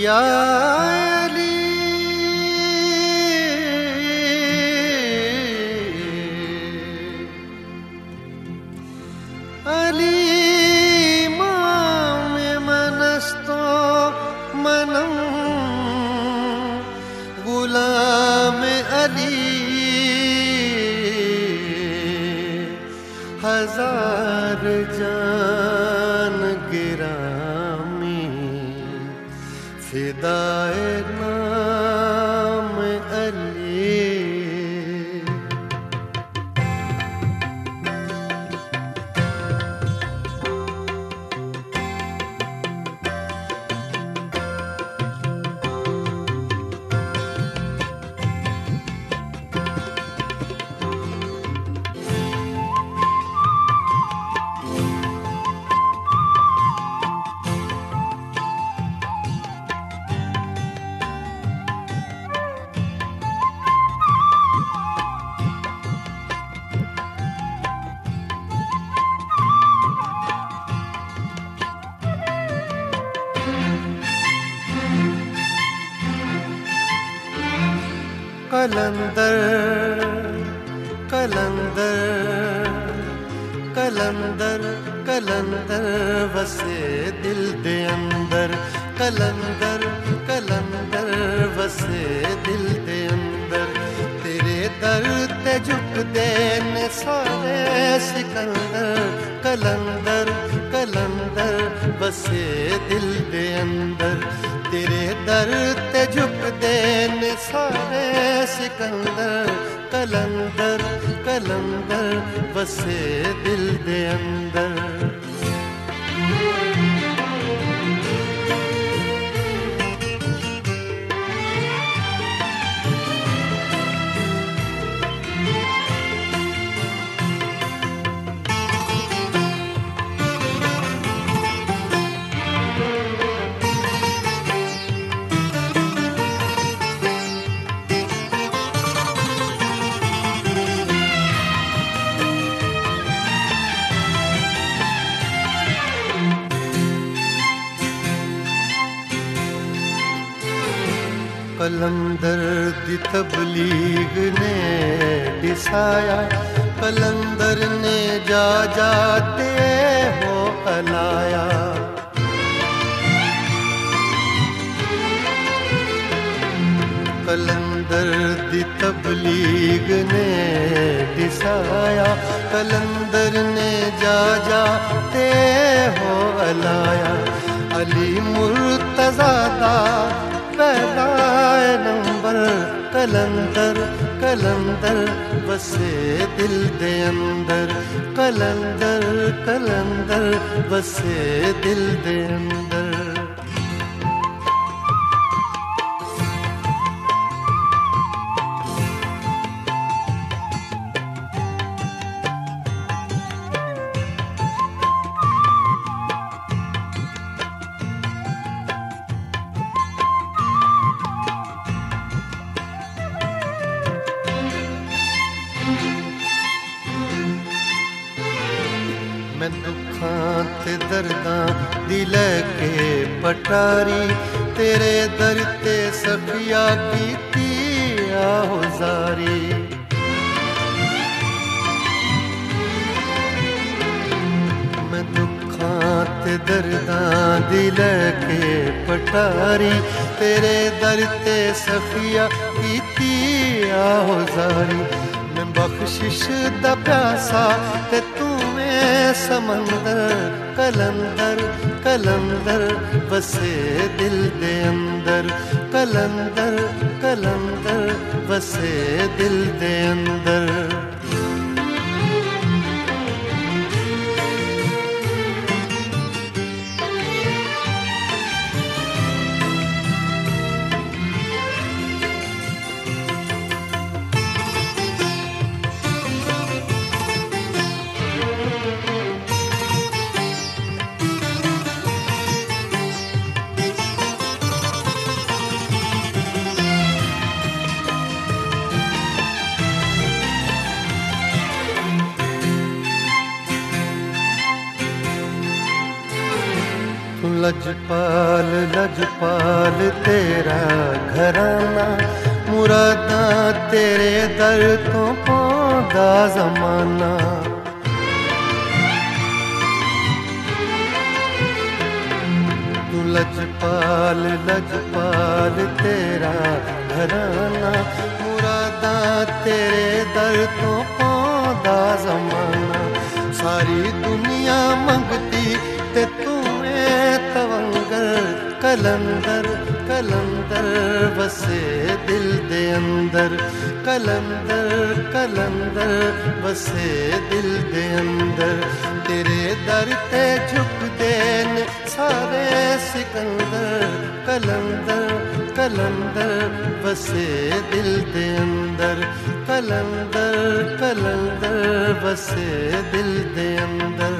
या अली अली मामे मनस्तो मनम गुलाम अली हजार जान गिरामी फिदाए नाम अली। कलंदर कलंदर कलंदर कलंदर वसे दिल दे अंदर कलंदर कलंदर वसे दिल दे अंदर तेरे दर ते झुकदे ने सारे सिकंदर कलंदर कलंदर वसे दिल दे अंदर तेरे दर ते झुकदे ने सारे सिकंदर कलंदर कलंदर वसे दिल दे अंदर। कलंदर दी तबलीग ने दिसाया कलंदर ने जा जाते हो अलाया कलंदर दी तबलीग ने दिसाया कलंदर ने जा जाते हो अलाया अली मुर्तज़ा दा पहला नंबर कलंदर कलंदर वसे दिल दे अंदर कलंदर कलंदर वसे दिल दे अंदर। मैं दुखां ते दर्दां दी लैके पटारी तेरे दर ते सखिया कीती आहुजारी मैं दुखां ते दर्दां दी लैके पटारी तेरे दर ते सखिया कीती आहुजारी मैं बख्शिश दा प्यासा ते तू समंदर कलंदर कलंदर वसे दिल दे अंदर कलंदर कलंदर वसे दिल दे अंदर। लजपाल लजपाल तेरा घराना, मुरादां तेरे दर तो पौंदा ज़माना। तू लजपाल लजपाल तेरा घराना, मुरादां तेरे दर तो पौंदा ज़माना। सारी दुनिया मंगती ते तू तवंगर, कलंदर कलंदर बसे दिल दे अंदर, कलंदर कलंदर बसे दिल दे अंदर। तेरे दर ते झुकदे न सारे सिकंदर, कलंदर कलंदर बसे दिल दे अंदर, कलंदर कलंदर बसे दिल दे अंदर।